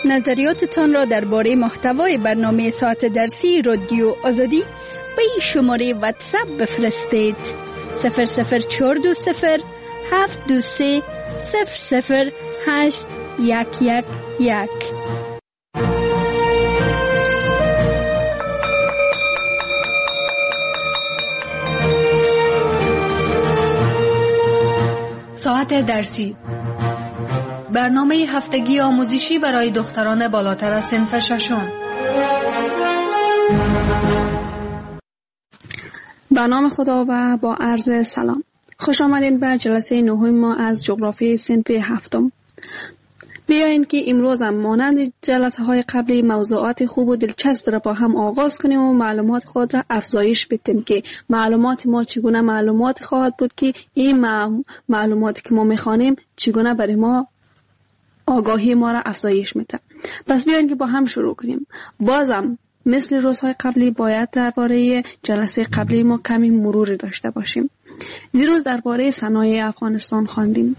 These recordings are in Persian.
نظریاتتان را درباره محتوای برنامه ساعت درسی رادیو آزادی به این شماره واتساپ بفرستید: 00420 723 00811. ساعت درسی، برنامه هفتگی آموزشی برای دختران بالاتر از صنف ششم. به نام خدا و با عرض سلام. خوش آمدید به جلسه نهم ما از جغرافی صنف هفتم. بیاین که امروز هم مانند جلسه های قبلی موضوعات خوب و دلچسب را با هم آغاز کنیم و معلومات خود را افزایش بدیم که معلومات ما چگونه معلومات خواهد بود که این معلوماتی که ما میخوانیم چگونه برای ما آگاهی ما را افزایش میده. پس بیاین که با هم شروع کنیم. بازم مثل روزهای قبلی باید درباره جلسه قبلی ما کمی مروری داشته باشیم. دیروز درباره صنایع افغانستان خواندیم.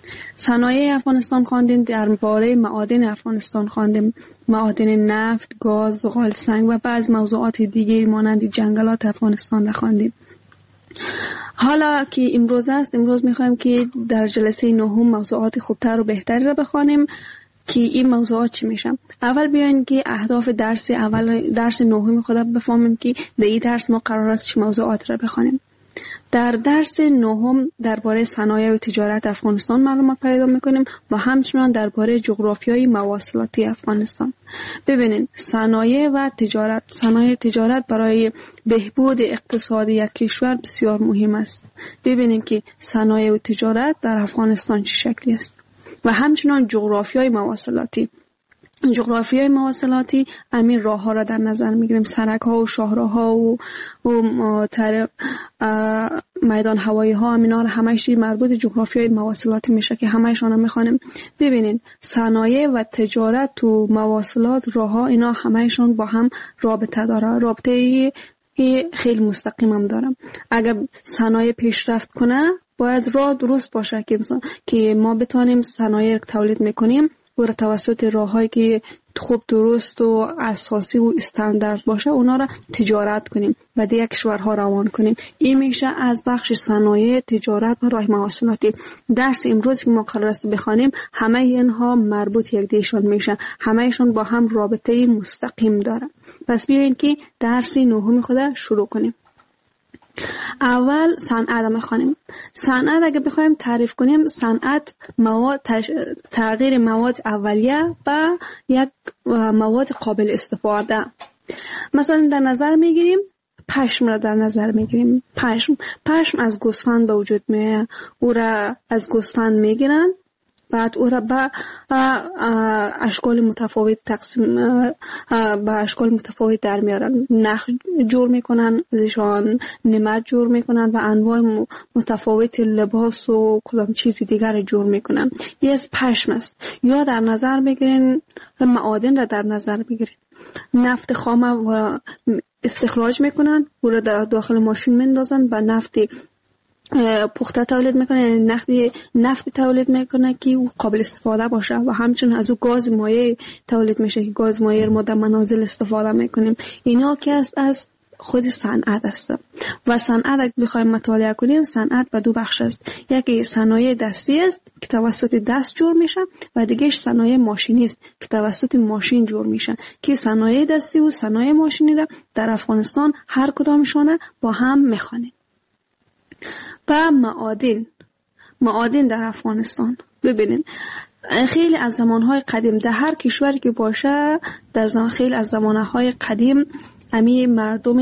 درباره معادن افغانستان خواندیم. معادن نفت، گاز، زغال سنگ و بعض موضوعات دیگه مانند جنگلات افغانستان را خواندیم. حالا که امروز است، امروز میخوایم که در جلسه نهم موضوعات خوبتر و بهتری را بخوانیم که این موضوعات چی میشن. اول بیاین که اهداف درس نهم خود بفهمیم که در این درس ما قرار است چه موضوعات را بخوانیم. در درس نهم درباره صنایع و تجارت افغانستان معلومات پیدا میکنیم و همچنان درباره جغرافیای مواصلاتی افغانستان. ببینید، صنایع تجارت برای بهبود اقتصادی یک کشور بسیار مهم است. ببینیم که صنایع و تجارت در افغانستان چه شکلی است و همچنان جغرافیای مواصلاتی همین راه ها را در نظر میگیریم. سرک ها و شاهراه ها و میدان هوایی ها، همینا را همش مربوط جغرافیای مواصلاتی میشه که همشان را میخوانیم. ببینید، صنایع و تجارت و مواصلات، راه ها، اینا همشان با هم رابطه داره. رابطه خیلی مستقیم هم داره. اگر صنایع پیشرفت کنه باید راه درست باشه که ما بتانیم صنایع تولید میکنیم و توسط راه‌هایی که خوب، درست و اساسی و استاندارد باشه اونا را تجارت کنیم و دیگه کشورها روان کنیم. این میشه از بخش صنایع، تجارت و راه مواصلاتی. درس امروز که ما قرار است بخوانیم همه اینها مربوط یکدیگرشان میشه، همه‌شون با هم رابطه مستقیم داره. پس بیاین که درس نهم خود شروع کنیم. اول صنعت میخوانیم. صنعت اگه بخوایم تعریف کنیم، صنعت تغییر مواد اولیه به یک مواد قابل استفاده. مثلا در نظر میگیریم پشم را در نظر میگیریم. پشم از گوسفند به وجود میاد. او را از گوسفند میگیرن، بعد او را به اشکال متفاوت به اشکال متفاوت در میارن. نخ جور میکنن، ازشان نمد جور میکنن و انواع متفاوت لباس و کدام چیزی دیگر جور میکنن. یه از پشم است. یا در نظر بگیرین معادن را در نظر بگیرین. نفت خام و استخراج میکنن، او را در داخل ماشین میندازن و نفتی پخته تولید میکنه، نفت تولید میکنه که او قابل استفاده باشه و همچنین از او گاز مایع تولید میشه که گاز مایع ما در منازل استفاده میکنیم. اینا که از خود صنعت است. و صنعت اگه بخوایم مطالعه کنیم، صنعت به دو بخش است. یکی صنایع دستی است که توسط دست جور میشه و دیگهش صنایع ماشینی است که توسط ماشین جور میشه. که صنایع دستی و صنایع ماشینی را در افغانستان هر کدامشون با هم میخوانیم. و معادن در افغانستان. ببینید، خیلی از زمانهای قدیم در هر کشوری که باشه، خیلی از زمانهای قدیم امی مردم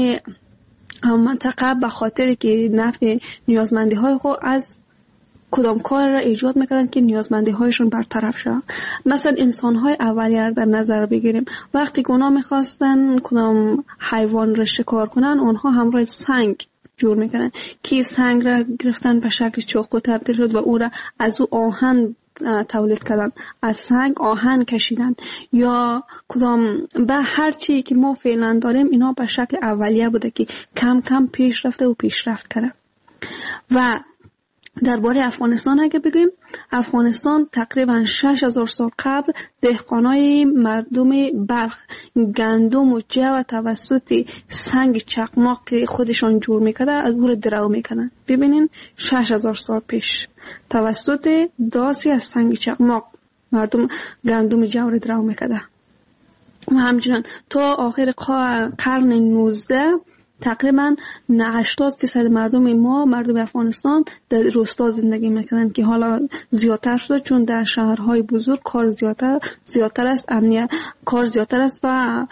منطقه به خاطر که نفع نیازمندی های خود از کدام کار را ایجاد میکردن که نیازمندی هایشون برطرف شد. مثلا انسان های اولیه در نظر بگیریم، وقتی که اونا میخواستن کدام حیوان را شکار کنن، اونها همراه سنگ جور میکنن که سنگ را گرفتن به شکل چاقو تبدیل شد و او را از او آهن تولید کردن. از سنگ آهن کشیدن یا کدام به هر چی که ما فعلا داریم اینا به شکل اولیه بوده که کم کم پیشرفت کرده. و درباره افغانستان اگه بگیم، افغانستان تقریبا 6000 سال قبل دهقانای مردم بلخ گندم و جو توسط سنگ چقماق که خودشان جور میکرده از او درو میکنن. ببینین 6000 سال پیش توسط داسی از سنگ چقماق مردم گندم جو رو درو میکرده. و همچنان تا آخر قرن 19 تقریبا 80% مردم افغانستان در روستا زندگی میکنن که حالا زیادتر شده چون در شهرهای بزرگ کار زیادتر است، امنیت کار زیادتر است و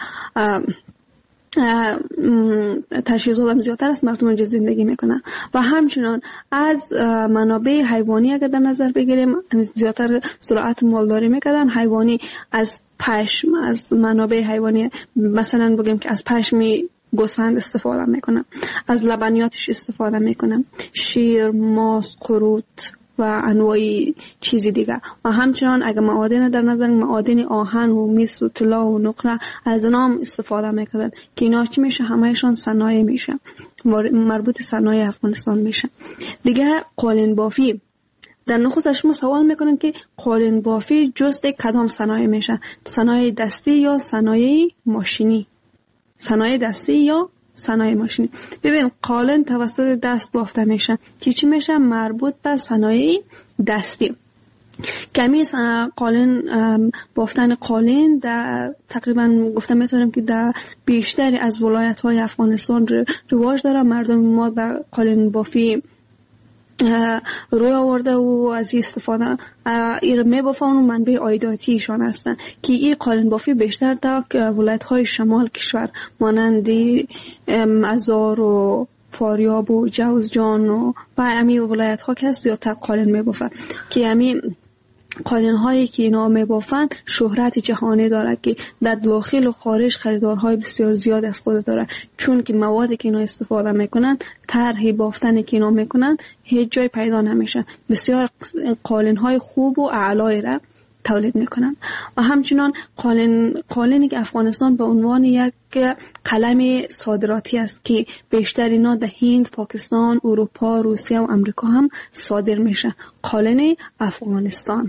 تجهیزات هم زیادتر است، مردم اونجا زندگی میکنن. و همچنان از منابع حیوانی اگر در نظر بگیریم زیادتر زراعت مالداری میکنن. حیوانی از پشم، از منابع حیوانی مثلا بگیم که از پشم گوسفند استفاده میکنم، از لبنیاتش استفاده میکنم، شیر، ماست، قروت و انواع چیزی دیگه. و همچنان اگه معادن در نظر، معادن آهن و مس و طلا و نقره از اینا استفاده میکنن که اینا چی میشه؟ همهشان صنایع میشه، مربوط صنایع افغانستان میشه. دیگه قالین بافی، در نخست شما سوال میکنن که قالین بافی جزء کدام صنایع میشه؟ صنایع دستی یا صنایع ماشینی؟ صنایع دستی یا صنایع ماشینی. ببین قالین توسط دست بافته میشه که چی میشه؟ مربوط به صنایع دستی. کمی قالین بافتن قالین در تقریبا گفته میتونم که در بیشتر از ولایت های افغانستان رواج داره. مردم ما به قالین بافی روی آورده و از استفاده ایر میبافن و منبع عایداتیشان هستن که این قالین بافی بیشتر در ولایت های شمال کشور مانند مزار و فاریاب و جوزجان و همین ولایت ها که زیادتر قالین میبافن که همین قالین هایی که اینا میبافن شهرت جهانی دارد که در داخل و خارج خریدارهای بسیار زیاد از خود داره، چون که موادی که اینا استفاده میکنن، طرح بافتنی که اینا میکنن هیچ جای پیدا نمیشه. بسیار قالین های خوب و اعلای را تولید میکنن. و همچنان قالینی که افغانستان به عنوان یک قلم صادراتی است که بیشتر اینا در هند، پاکستان، اروپا، روسیه و امریکا هم صادر میشه. قالین افغانستان.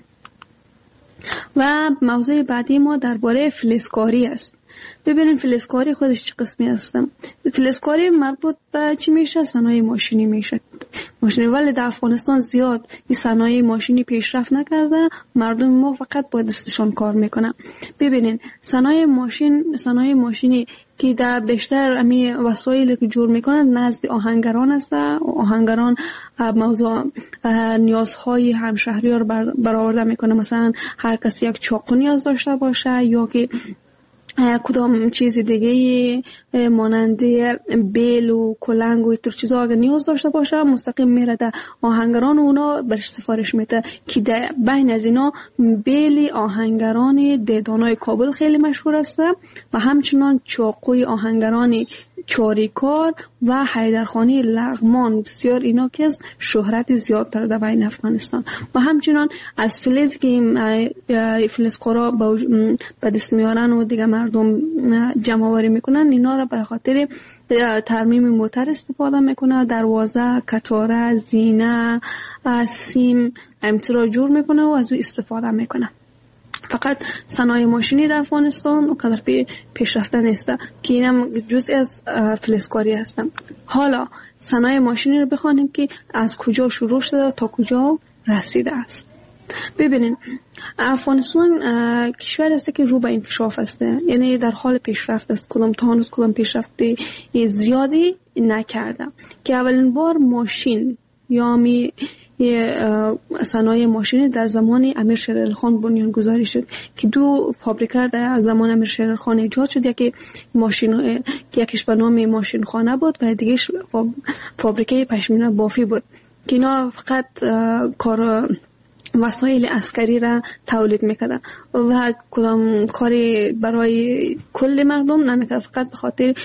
و موضوع بعدی ما درباره فلزکاری است. ببینید فلزکاری خودش چه قسمی هستم. فلزکاری مربوط به چی میشه؟ صنایع ماشینی میشه. ماشینی، ولی در افغانستان زیاد این صنایع ماشینی پیشرفت نکرده، مردم ما فقط با دستشان کار میکنن. ببینید صنایع ماشینی که در بیشتر امی وسایلی که جور میکنن نزد آهنگران است. آهنگران موضوع نیازهای همشهری‌ها رو برآورده میکنه. مثلا هر کسی یک چاقو نیاز داشته باشه یا که کدام چیز دیگه مانند بیل و کلنگ و اینطور چیزا اگه نیاز داشته باشه مستقیم میره در آهنگران و اونا برش سفارش میده که در بین از اینا بیل آهنگران دیدانای کابل خیلی مشهور است و همچنان چاقوی آهنگران چاریکار و حیدرخانی لغمان بسیار اینا که از شهرت زیاد داره در بین افغانستان. و همچنان از فلز که فلزکارا به دست میارن و دیگه مردم جمع آوری میکنن، اینا را به خاطر ترمیم موتر استفاده میکنه. دروازه، کتاره، زینه، سیم امترا جور میکنه و از او استفاده میکنه. فقط صنایع ماشینی در افغانستان اونقدر پیشرفته نیست که اینم جزء از فلزکاری هستن. حالا صنایع ماشینی رو بخوانیم که از کجا شروع شده تا کجا رسیده است. ببینین افغانستان کشور است که رو به انکشاف است، یعنی در حال پیشرفت است. کدام پیشرفتی زیادی نکرده که اولین بار ماشین یا صنایع ماشینی در زمان امیر شیر علی خان بنیان گذاری شد که دو فابریکه در زمان امیر شیر علی خان ایجاد شد. یکیش به نام ماشین خانه بود و دیگهش فابریکه پشمینه بافی بود که اینا فقط کار وسایل عسکری را تولید میکردن و کدام کاری برای کل مردم نمیکرد، فقط به خاطر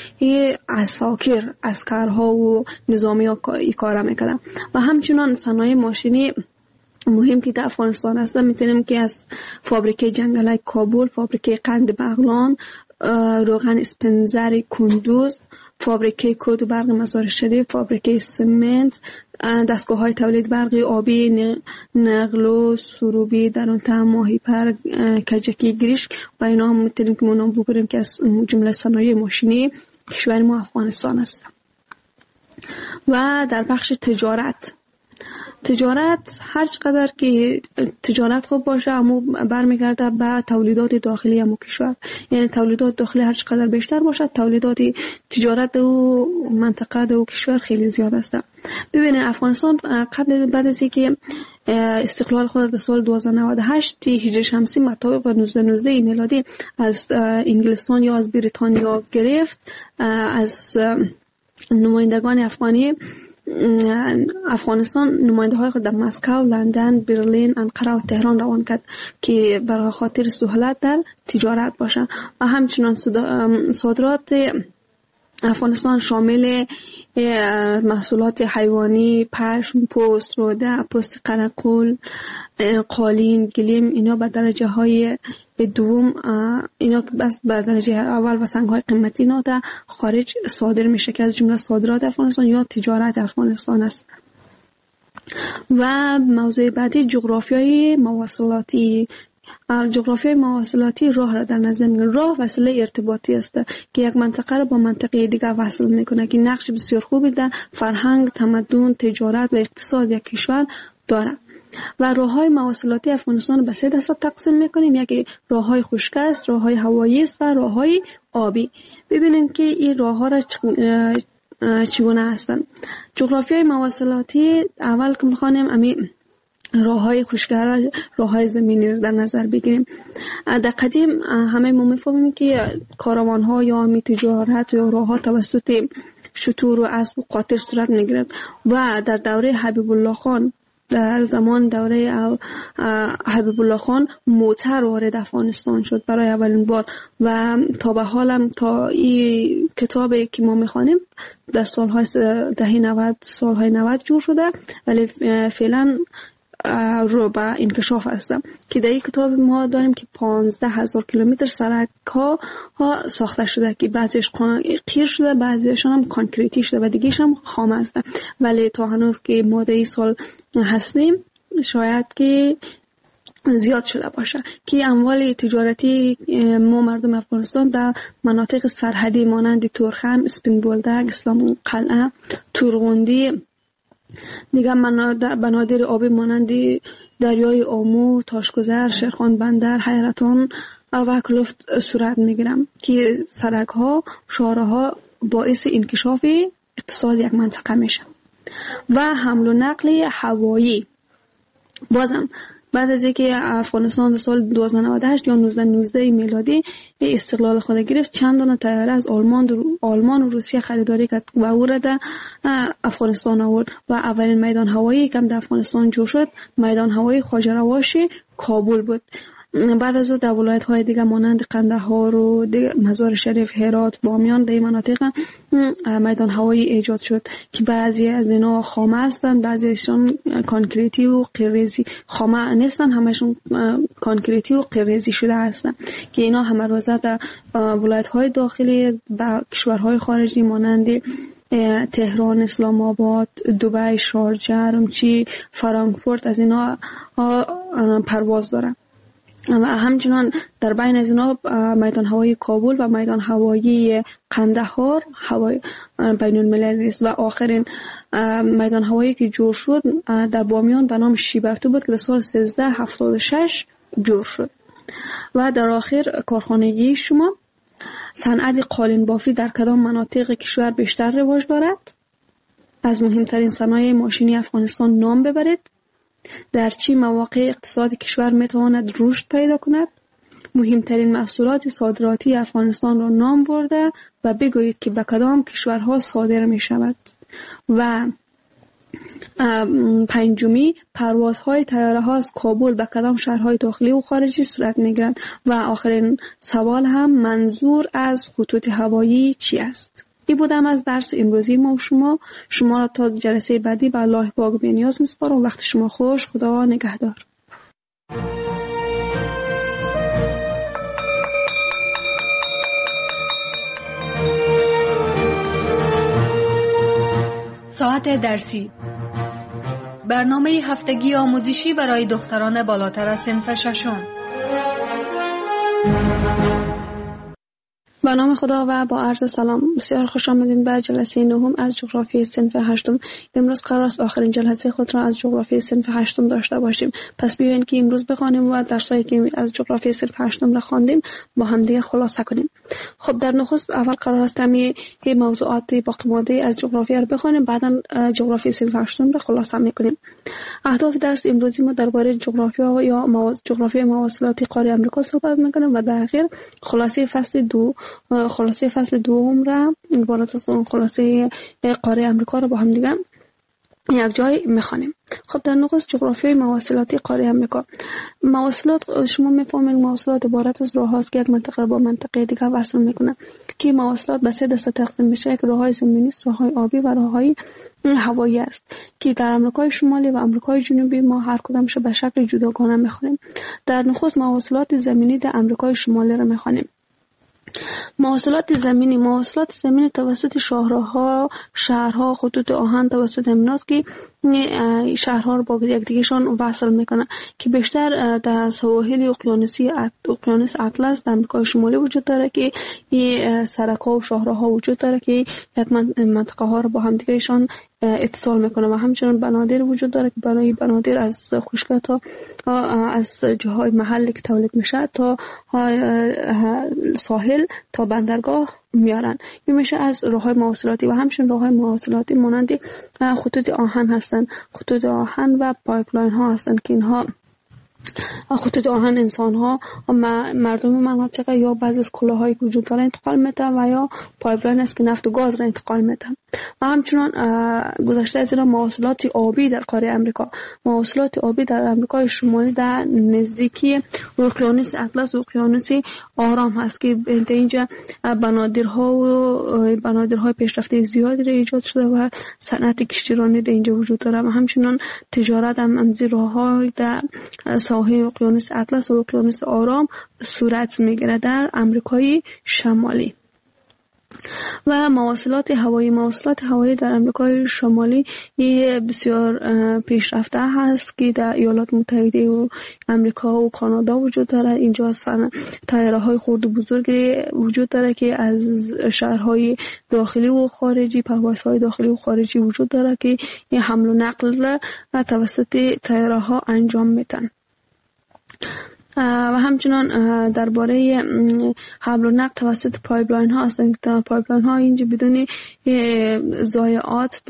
عسکرها و نظامی ها کار میکردن. و همچنان صنایع ماشینی مهم که در افغانستان هست میتونیم که از فابریکه جنگلک کابل، فابریکه قند بغلان، روغن اسپنزر کندوز، فابریکه کود و برق مزار شریف، فابریکه سمنت، دستگاه‌های تولید برق آبی نقل و سروبی در اون ماهیپر، کجکی، گریشک و اینا هم میتونیم که نام ببریم که از جمله صنایع ماشینی کشور ما افغانستان است. و در بخش تجارت هر چقدر که تجارت خوب باشه اما برمیگرده به تولیدات داخلی همون کشور، یعنی تولیدات داخلی هر چقدر بیشتر باشه تولیدات تجارت و منطقه و کشور خیلی زیاد است. ببینید افغانستان بعد از اینکه استقلال خود در سال 1298 هجری شمسی مطابق با 1919 میلادی از انگلستان یا از بریتانیا گرفت، از نمایندگان افغانستان نماینده های خود در مسکو، لندن، برلین، انقره و تهران روان کرد که برای خاطر سهولت در تجارت باشه. و همچنان صادرات افغانستان شامل محصولات حیوانی، پشم، پوست، روده، پوست قرقل، قالین، گلیم، اینا به درجه های دوم، اینا بس به درجه اول و سنگ های قیمتی اینا در خارج صادر میشه که از جمله صادرات افغانستان یا تجارت افغانستان است. و موضوع بعدی جغرافیای مواصلاتی. جغرافیای مواصلاتی راه را در نظر میگیره. راه وسیله ارتباطی است که یک منطقه را با منطقه دیگر وصل میکنه که نقش بسیار خوبی در فرهنگ، تمدن، تجارت و اقتصاد یک کشور داره. و راههای مواصلاتی افغانستان به 3 دسته تقسیم میکنیم. یکی راههای خشک است، راههای هوایی است و راههای آبی. ببینیم که این راهها را چگونه هستند. جغرافیای مواصلاتی اول که میخوانیم راههای خشک‌گرا، راههای زمینی در نظر بگیریم. در قدیم همه ما میفهمیم که کاروان‌ها یا تجارت یا راه‌ها توسط شتور و اسب و قاطر صورت میگیرد. و در دوره حبیب الله خان، در زمان دوره حبیب الله خان موتر وارد افغانستان شد برای اولین بار. و تا به حالم تا این کتابی که ما میخوانیم در سالهای دهه 90 سالهای 90 جور شده، ولی فعلا رو به انکشاف هستم که در این کتاب ما داریم که 15,000 کیلومتر سرک ها ساخته شده که بعضیش قیر شده، بعضیش هم کانکریتی شده و دیگهش هم خام هستن. ولی تا هنوز که ما در این سال هستیم شاید که زیاد شده باشه که اموال تجارتی ما مردم افغانستان در مناطق سرحدی مانند تورخم، اسپین بولدک، اسلام قلعه، تورغوندی، دیگر بنادر آبی مانند دریای آمو، تاشگذر، شیرخان بندر، حیرتان و کلفت صورت میگیرم که سرک ها، شهرها ها باعث انکشاف اقتصاد یک منطقه میشه. و حمل و نقل هوایی. بازم بعد از اینکه افغانستان در سال 1298 یا 1919 میلادی استقلال خود گرفت، چند دانه طیاره از آلمان و روسیه خریداری کرد و او را در افغانستان آورد. و اولین میدان هوایی که در افغانستان جوش شد میدان هوایی خواجه رواش کابل بود. بعد از او در ولایت‌های دیگه مانند قندهار و مزار شریف، هرات، بامیان در این مناطق میدان هوایی ایجاد شد که بعضی از اینا خامه هستند، بعضیشون کانکریتی و قیریزی. خامه نیستن، همشون کانکریتی و قیریزی شده هستند که اینا همه روزه در ولایت‌های داخلی و کشورهای خارجی مانند تهران، اسلام آباد، دبی، شارجه، رمچی، فرانکفورت از اینا پرواز دارن. و همچنان در بین از اینا میدان هوایی کابل و میدان هوایی قندهار هوای بین المللی است. و آخرین میدان هوایی که جور شد در بامیان به نام شیبرتو بود که در سال 1376 جور شد. و در آخر کارخانگی شما، صنعت قالین بافی در کدام مناطق کشور بیشتر رواج دارد؟ از مهمترین صنایع ماشینی افغانستان نام ببرید. در چه مواقع اقتصاد کشور میتواند رشد پیدا کند؟ مهمترین محصولات صادراتی افغانستان را نام برده و بگویید که به کدام کشورها صادر می شود. و پنجمی، پروازهای طیاره ها از کابل به کدام شهرهای داخلی و خارجی صورت می گیرند؟ و آخرین سوال هم، منظور از خطوط هوایی چی است؟ این بودم از درس امروزی ما و شما را تا جلسه بعدی به الله پاک بی‌نیاز می‌سپارم. وقت شما خوش. خدا نگهدار. ساعت درسی، برنامه هفتگی آموزشی برای دختران بالاتر از صنف ششم. به نام خدا و با عرض سلام، بسیار خوش آمدین به جلسه نهم از جغرافی صنف هشتم. امروز قرار است آخرین جلسه خود را از جغرافی صنف هشتم داشته باشیم. پس بیاین که امروز بخوانیم و درسایی که از جغرافی صنف هشتم را خواندیم با هم دیگه خلاصه کنیم. خب در نخست اول قرار است همین موضوعات باقی مانده از جغرافیا را بخوانیم، بعدا جغرافی صنف هشتم را خلاصه میکنیم. اهداف درس امروزی ما درباره جغرافیا یا جغرافی مواصلاتی قاره آمریکا صحبت میکنیم و در اخیر خلاصه فصل دوم را عبارت از خلاصه قاره آمریکا را با هم دیگه یک جای میخوانیم. خب در نخست جغرافیای مواصلاتی قاره آمریکا. مواصلات شما میفهمید مواصلات عبارت از راه هاست که یک منطقه با منطقه دیگه وصل میکنه، که مواصلات به 3 دسته تقسیم میشه، که راههای زمینی، راههای آبی و راههای هوایی است، که در آمریکای شمالی و آمریکای جنوبی ما هر کدامش به شکل جداگانه میخوانیم. در نخست مواصلات زمینی در آمریکای شمالی را میخوانیم. مواصلات زمینی توسط شاهراها، شهرها، خطوط آهن توسط امناست که شهرها رو با یکدیگهشان وصل میکنه، که بیشتر در سواحل اقیانوس اطلس در آمریکای شمالی وجود داره، که این سرک‌ها و شاهراها وجود داره که یک منطقه ها رو با هم دیگهشان اتصال میکنه. و همچنین بنادر وجود داره که برای بنادر از خشکی تا از جاهای محلی که تولید میشه تا ساحل تا بندرگاه میارن. این میشه از راههای مواصلاتی. و همچنین راههای مواصلاتی مانند خطوط آهن هستند، خطوط آهن و پایپلاین ها هستند، که اینها خطوط آهن انسان ها و مردم مناطق یا بعضی از کلاهایی که وجود داره انتقال میده، و یا پایپلاین است که نفت و گاز را انتقال میده. و همچنان گذشته از این مواصلات آبی در قاره آمریکا. مواصلات آبی در آمریکای شمالی در نزدیکی اقیانوس اطلس و اقیانوس آرام هست، که اینجا بنادرهای پیشرفته زیادی را ایجاد شده و صنعت کشتیرانی در اینجا وجود داره. و همچنان تجارت هم از راه‌های در ساحل اقیانوس اطلس و اقیانوس آرام صورت میگیره در آمریکای شمالی. و مواصلات هوایی در آمریکای شمالی بسیار پیشرفته هست، که در ایالات متحده و آمریکا و کانادا وجود داره. اینجا طیاره‌های خرد و بزرگی وجود داره که از شهرهای داخلی و خارجی، پروازهای داخلی و خارجی وجود داره، که این حمل و نقل را توسط طیاره‌ها انجام میدن. و همچنان درباره حمل و نقل توسط پایپلاین ها هستند، که پایپلاین ها اینجا بدون ضایعات،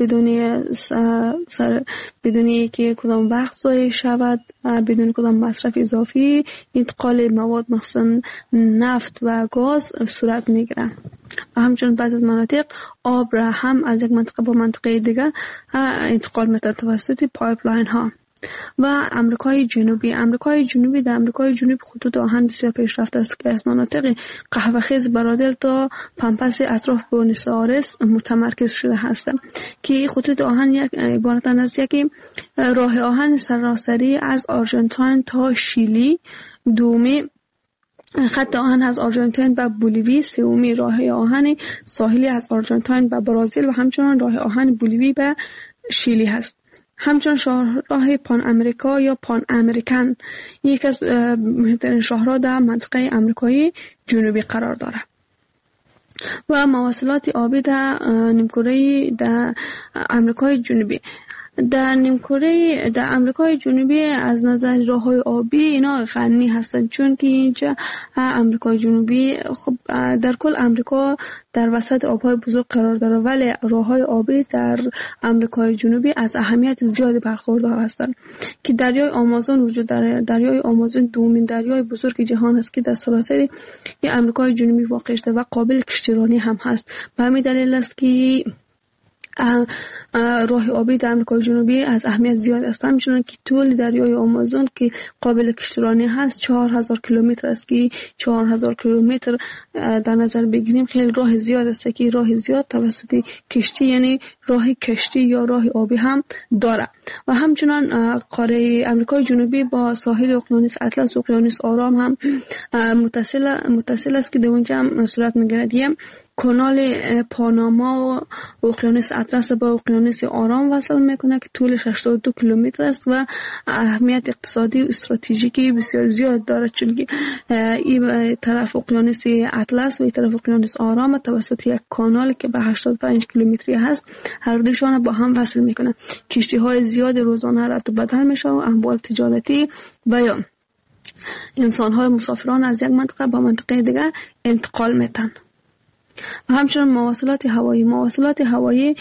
بدون که کدام وقت ضایع شود، بدون کدام مصرف اضافی انتقال مواد مخصوصا نفت و گاز صورت میگیره. و همچنان بعضی از مناطق آب را هم از یک منطقه با منطقه دیگر انتقال میده توسط پایپلاین ها. و آمریکای جنوبی در آمریکای جنوبی خطوط آهن بسیار پیشرفته است، که از مناطق قهوه‌خیز برادل تا پمپس اطراف بوئنوس آیرس متمرکز شده هستند، که خطوط آهن یک عبارتند از یک راه آهن سراسری از آرژانتین تا شیلی، دومی خط آهن از آرژانتین و بولیوی، سومی راه آهن ساحلی از آرژانتین و برزیل، و همچنان راه آهن بولیوی به شیلی هست. همچنان شاهراه پان امریکا یا پان امریکن یک از مهمترین شاهراه در منطقه آمریکای جنوبی قرار دارد. و مواصلات آبی در نیمکره در آمریکای جنوبی. در آمریکای جنوبی از نظر راه‌های آبی اینا غنی هستند، چون که اینجا آمریکای جنوبی خب در کل آمریکا در وسط آب‌های بزرگ قرار داره، ولی راه‌های آبی در آمریکای جنوبی از اهمیت زیادی برخوردار هستند، که دریای آمازون وجود داره. دریای آمازون دومین دریای بزرگ جهان است که در سراسر آمریکای جنوبی واقع شده و قابل کشتیرانی هم هست. به همین دلیل است که راه آبی در آمریکای جنوبی از اهمیت زیاد است. همچنان که طول دریای آمازون که قابل کشتیرانی هست 4000 کیلومتر است، که 4000 کیلومتر در نظر بگیریم خیلی راه زیاد است، که راه زیاد توسط کشتی یعنی راه کشتی یا راه آبی هم داره. و همچنان قاره آمریکای جنوبی با ساحل اقیانوس اطلس و اقیانوس آرام هم متصل است، که در اونجا هم صورت میگیرد. کانال پاناما و اقیانوس اطلس با اقیانوس آرام وصل میکنه که طولش 82 کیلومتر است و اهمیت اقتصادی و استراتژیکی بسیار زیاد داره، چون که این طرف اقیانوس اطلس و این طرف اقیانوس آرام توسط یک کانال که به 85 کیلومتری هست هر دوشان با هم وصل میکنه. کشتی های زیاد روزانه رد و بدل میشه و اموال تجارتی و یا انسان های مسافران از یک منطقه به منطقه دیگر انتقال میتن. و همچنین مواصلات هوایی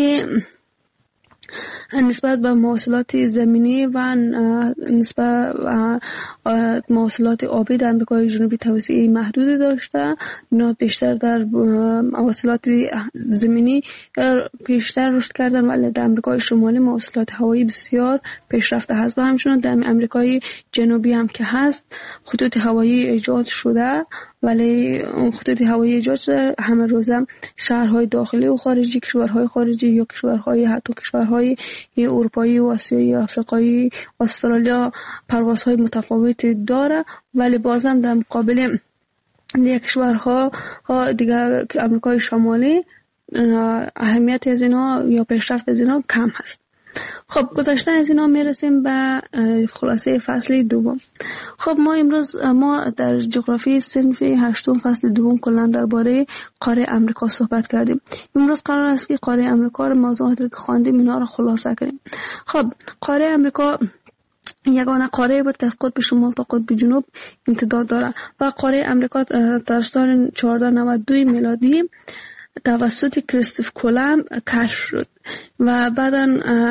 نسبت به مواصلات زمینی و نسبت به مواصلات آبی در آمریکای جنوبی توسعه محدودی داشته. اینا بیشتر در مواصلات زمینی بیشتر رشد کردن، ولی در آمریکای شمالی مواصلات هوایی بسیار پیشرفته هست. و همچنین در آمریکای جنوبی هم که هست خطوط هوایی ایجاد شده، ولی اون خطوط هوایی ایجاد شده همه روزه شهرهای داخلی و خارجی، کشورهای خارجی یا کشورهای حتی کشورهای اروپایی و آسیایی و آفریقایی و استرالیا پروازهای متفاوتی داره، ولی بازم در مقابل دیگر کشورها دیگر آمریکای شمالی اهمیت از اینا یا پیشرفت از اینا کم هست. خب گذشته از اینا میرسیم به خلاصه فصل دوم. خب ما امروز در جغرافی صنف 8 فصل دوم کلا درباره قاره آمریکا صحبت کردیم. امروز قرار است که قاره آمریکا رو موضوعاتی که خواندیم اینا رو خلاصه کنیم. خب قاره آمریکا یگانه قاره بود که از قطب شمال تا قطب جنوب امتداد داره و قاره آمریکا در سال 1492 میلادی توسط کریستوف کلمب کشف شد و بعداً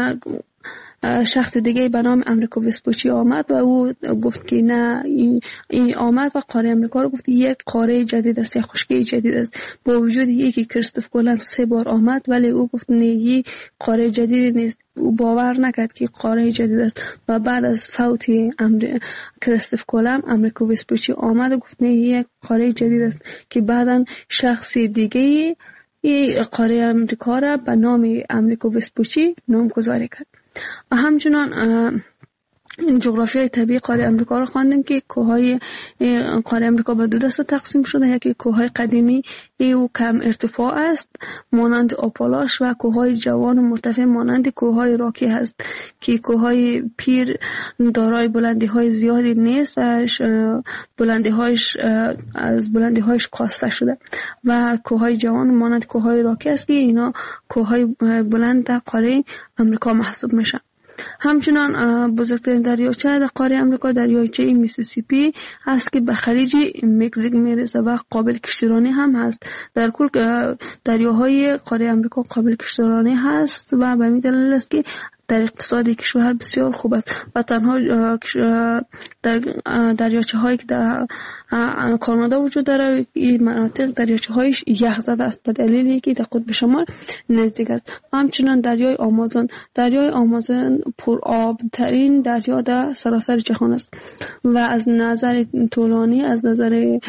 شخص دیگه به نام امریکو وسپوچی آمد و او گفت که نه این آمد و قاره امریکا رو گفت یک قاره جدید است، یک خشکی جدید است. با وجود یکی کریستوف کلمب 3 بار آمد ولی او گفت نه این قاره جدید نیست، او باور نکرد که قاره جدید است و بعد از فوت کریستوف کلمب امریکو وسپوچی آمد و گفت نه یک قاره جدید است که بعداً شخص دیگه این قاره امریکا را به نام امریکو وسپوچی نامگذاری کرد. و همچنان این جغرافیای طبیعی قاره امریکا رو خواندیم که کوههای قاره امریکا به 2 دسته تقسیم شده. یکی کوههای قدیمی و کم ارتفاع است مانند آپالاش و کوههای جوان و مرتفع مانند کوههای راکی هست که کوههای پیر دارای بلندی های زیادی نیست، بلندی هایش کاسته شده و کوههای جوان مانند کوههای راکی است که اینا کوههای بلند در قاره امریکا محسوب میشن. همچنان بزرگترین دریاچه در قاره امریکا دریاچه میسیسیپی است که به خلیج مکزیک میرسه و قابل کشتیرانی هم هست. در کل دریاهای قاره امریکا قابل کشتیرانی هست و به همین دلیل است که در اقتصاد کشور بسیار خوب است و تنها دریاچه هایی که در کانادا وجود داره این مناطق دریاچه هایش یخ زده است به دلیلی که در قطب شمال نزدیک است. همچنان دریای آمازون پر آب ترین دریا در سراسر جهان است و از نظر طولانی از نظر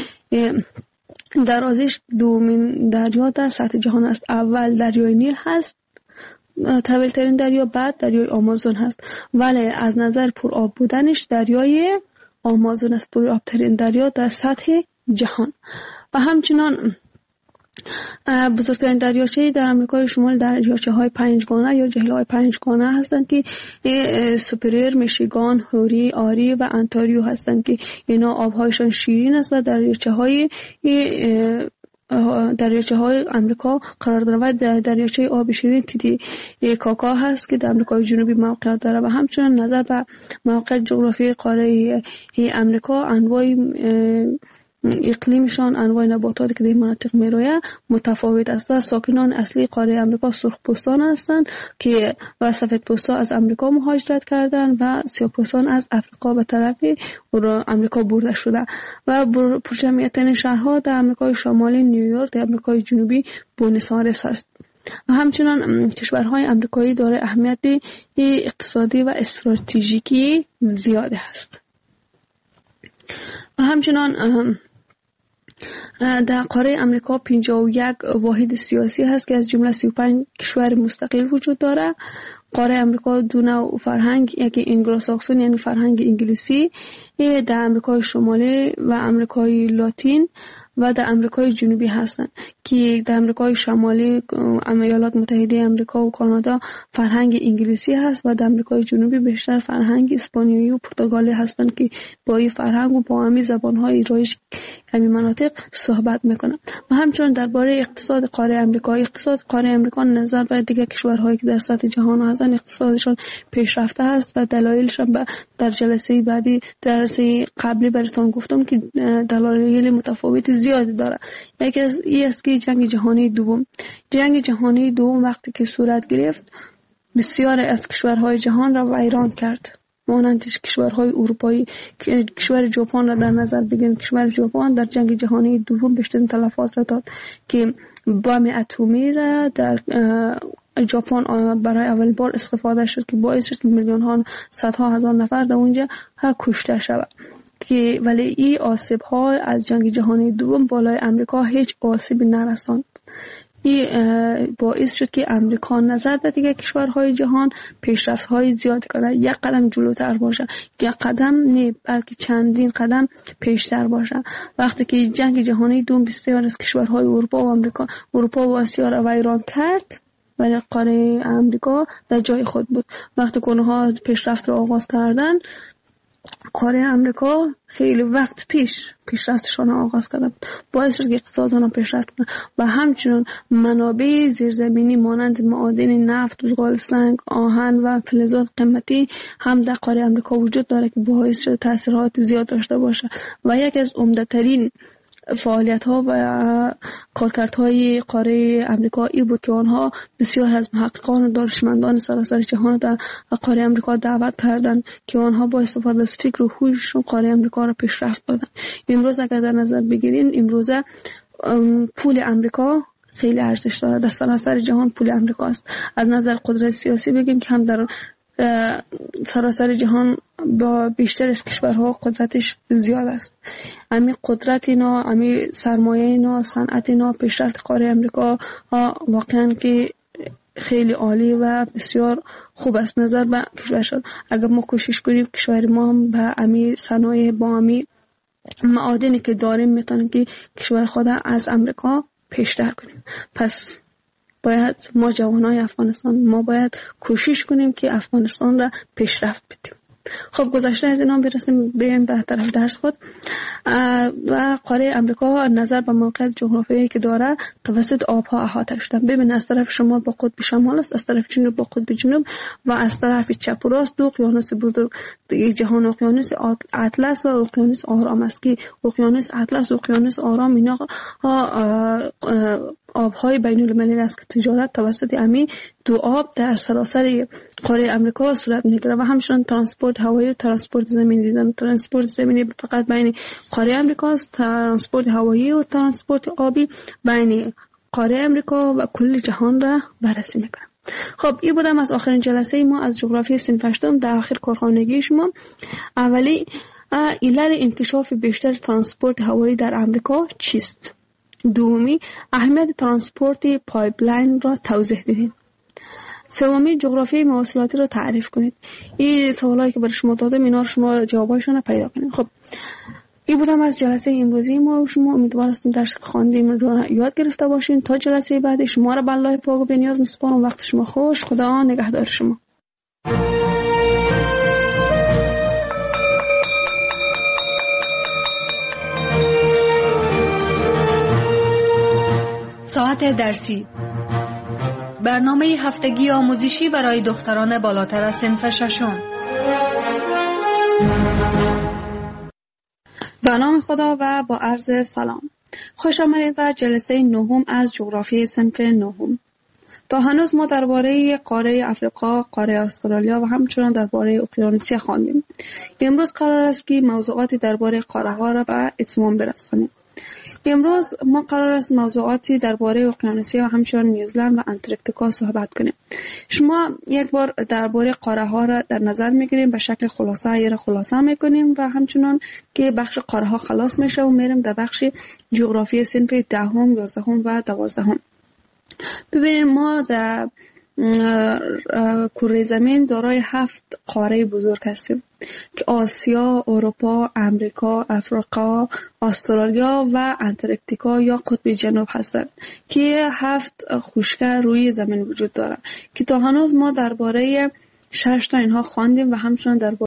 درازش دومین دریا در سطح جهان است. اول دریای نیل هست طویل ترین دریا، بعد دریای آمازون هست، ولی از نظر پر آب بودنش دریای آمازون است پر آب ترین دریا در سطح جهان. و همچنان بزرگترین دریاچه در آمریکای شمال دریاچه های 5 گانه یا جهیل های 5 گانه هستند که سوپریر، میشیگان، هوری، آری و انتاریو هستند که اینا آبهایشان شیرین است و دریاچه های امریکا قرار داره و دریاچه آب شیرین تیتی کاکا هست که در آمریکای جنوبی موقعیت داره. و همچنین نظر به موقعیت جغرافیایی قاره امریکا انواع اقلیمشان انواع نباتاتی که در مناطق میرویه متفاوت است و ساکنان اصلی قاره امریکا سرخپوستان هستند که و سفیدپوستا از امریکا مهاجرت کردند و سیاه‌پوستان از افریقا به طرف امریکا برده شده و پرجمعیت‌ترین شهرها در آمریکای شمالی نیویورک، در آمریکای جنوبی بونس آیرس است. و همچنان کشورهای آمریکایی دارای اهمیت اقتصادی و استراتژیکی زیاد است. و همچنان در قاره امریکا 51 واحد سیاسی هست که از جمله 35 کشور مستقل وجود داره. قاره امریکا دو نوع فرهنگ، یکی انگلوساکسون یعنی فرهنگ انگلیسی در امریکای شمالی و امریکای لاتین و در امریکای جنوبی هستند که در امریکای شمالی ایالات متحده امریکا و کانادا فرهنگ انگلیسی هست و در امریکای جنوبی بیشتر فرهنگ اسپانیایی و پرتغالی هستند که با این فرهنگ و با همین زبان‌های رایج همین مناطق صحبت میکنن. و همچنین درباره اقتصاد قاره امریکا نظر به دیگر کشورهایی که در سطح جهان هستند اقتصادشان پیشرفته است و دلایلشان در جلسه بعدی جلسه قبلی براتون گفتم که دلایل متفاوت زیادی داره. یکی از این است که جنگ جهانی دوم وقتی که صورت گرفت بسیار از کشورهای جهان را ویران کرد. مانند کشورهای اروپایی، کشور ژاپن را در نظر بگیریم. کشور ژاپن در جنگ جهانی دوم بیشترین تلفات را داد که بم اتمی را در ژاپن برای اول بار استفاده شد که باعث شد میلیون ها صدها هزار نفر در اونجا کشته شود. که ولی این آسیب ها از جنگ جهانی دوم بالای امریکا هیچ آسیبی نرساند. این باعث شد که امریکا نظر به دیگر کشورهای جهان پیشرفت های زیاد کنه، یک قدم جلوتر باشه، یک قدم نه بلکه چندین قدم پیشتر باشه. وقتی که جنگ جهانی دوم بسیار از کشورهای اروپا و آسیا را ویران کرد ولی قاره امریکا در جای خود بود. وقتی که اونها پیشرفت را آغاز کردن قاره امریکا خیلی وقت پیشرفتشان آغاز کرده بود، باعث شد که اقتصاد آنها پیشرفت کنه. و همچنین منابع زیرزمینی مانند معادن نفت، زغال سنگ، آهن و فلزات قیمتی هم در قاره امریکا وجود داره که باعث شد تاثیرات زیاد داشته باشه. و یکی از عمده‌ترین فعالیت‌ها و کارکردهای قاره امریکا ای بود که آنها بسیار از محققان و دانشمندان سراسر جهان در قاره امریکا دعوت کردند که آنها با استفاده از فکر و هوششون قاره امریکا را پیشرفت دادن. امروز اگر در نظر بگیرین امروزه پول امریکا خیلی ارزش داره در سراسر جهان. پول امریکا است. از نظر قدرت سیاسی بگیم که هم در سراسر جهان با بیشتر از کشورها قدرتش زیاد است. امی قدرت اینا، امی سرمایه اینا، صنعت اینا، پیشرفت قاره امریکا واقعا که خیلی عالی و بسیار خوب است نظر به کشورشان. اگر ما کوشش کنیم کشور ما هم به امی صنایع با امی معادنی که داریم میتونیم که کشور خود از امریکا پیشتر کنیم. پس باید ما جوانای افغانستان ما باید کوشش کنیم که افغانستان را پیشرفت بدیم. خب گذشته از اینا برسیم به طرف درس خود. و قاره امریکا نظر به موقعیت جغرافیایی که داره توسط آبها احاطه شده. ببین از طرف شمال با قطب شمال است، از طرف جنوب با قطب جنوب و از طرف چپ و راست دو اقیانوس بزرگ جهان، اقیانوس اطلس و اقیانوس آرام است که اقیانوس اطلس و اقیانوس آرام اینا آبهای بین المللی است که تجارت توسط امی دو آب در سراسر قاره امریکا صورت میگیره. و همچنین ترانسپورت هوایی و ترانسپورت زمینی دیدن. ترانسپورت زمینی فقط بین قاره امریکا است، ترانسپورت هوایی و ترانسپورت آبی بین قاره امریکا و کل جهان را بررسی میکنه. خب این بودم از آخرین جلسه ما از جغرافی صنف هشتم در آخر کارخانگی شما. اولی علل انکشاف بیشتر ترانسپورت هوایی در امریکا چیست؟ دومی اهمیت ترانسپورت پایپلاین را توضیح دهید. سومی جغرافی مواصلاتی را تعریف کنید. این سوالایی که برای شما دادم اینا رو شما جواباشون رو پیدا کنید. خب این بودم از جلسه امروزی ما و شما. امیدوار هستم درس که خواندیم رو یاد گرفته باشین. تا جلسه بعد شما را به الله پاک و بی‌نیاز میسپارم. وقت شما خوش. خدا نگهدار شما. ساعت درسی، برنامه هفتگی آموزشی برای دختران بالاتر از صنف ششم. به نام خدا و با عرض سلام. خوش آمدید و جلسه نهم از جغرافی صنف نهم. تا هنوز ما درباره قاره افریقا، قاره استرالیا و همچنین درباره اقیانوسیا خواندیم. امروز قرار است که موضوعاتی درباره قاره ها را به اتمام برسانیم. امروز ما قرار است موضوعاتی درباره اقیانوسیا و همچنین نیوزلند و انتارکتیکا صحبت کنیم. شما یک بار درباره قاره ها را در نظر میگیریم، به شکل خلاصه خلاصه میکنیم و همچنین که بخش قاره ها خلاص میشه و میریم در بخش جغرافی صنف 10، 11 و 12. ببینید ما در کره زمین دارای 7 قاره بزرگ هستیم که آسیا، اروپا، امریکا، افریقا، استرالیا و انتارکتیکا یا قطب جنوب هستند که 7 خشکی روی زمین وجود دارند که تا هنوز ما درباره 6 تا اینها خواندیم و همچنان درباره